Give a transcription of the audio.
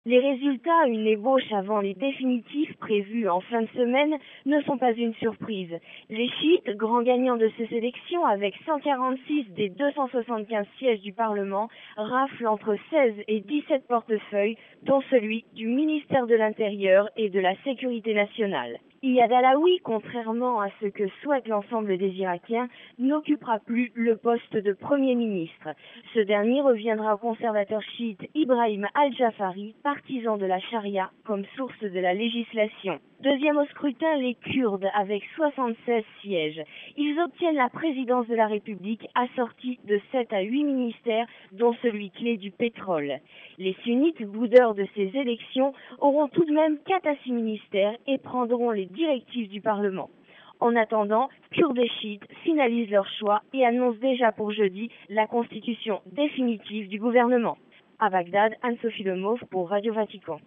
Les résultats, une ébauche avant les définitifs prévus en fin de semaine, ne sont pas une surprise. Les chiites, grands gagnants de ces élections avec 146 des 275 sièges du Parlement, raflent entre 16 et 17 portefeuilles, dont celui du ministère de l'Intérieur et de la Sécurité nationale. Iyad Allaoui, contrairement à ce que souhaite l'ensemble des Irakiens, n'occupera plus le poste de Premier ministre. Ce dernier reviendra au conservateur chiite Ibrahim al-Jafari, partisan de la charia comme source de la législation. Deuxième au scrutin, les Kurdes avec 76 sièges. Ils obtiennent la présidence de la République assortie de 7 à 8 ministères, dont celui clé du pétrole. Les sunnites, boudeurs de ces élections, auront tout de même 4 à 6 ministères et prendront les directives du Parlement. En attendant, Kurdes et chiites finalisent leur choix et annoncent déjà pour jeudi la constitution définitive du gouvernement. À Bagdad, Anne-Sophie Lemauve pour Radio Vatican.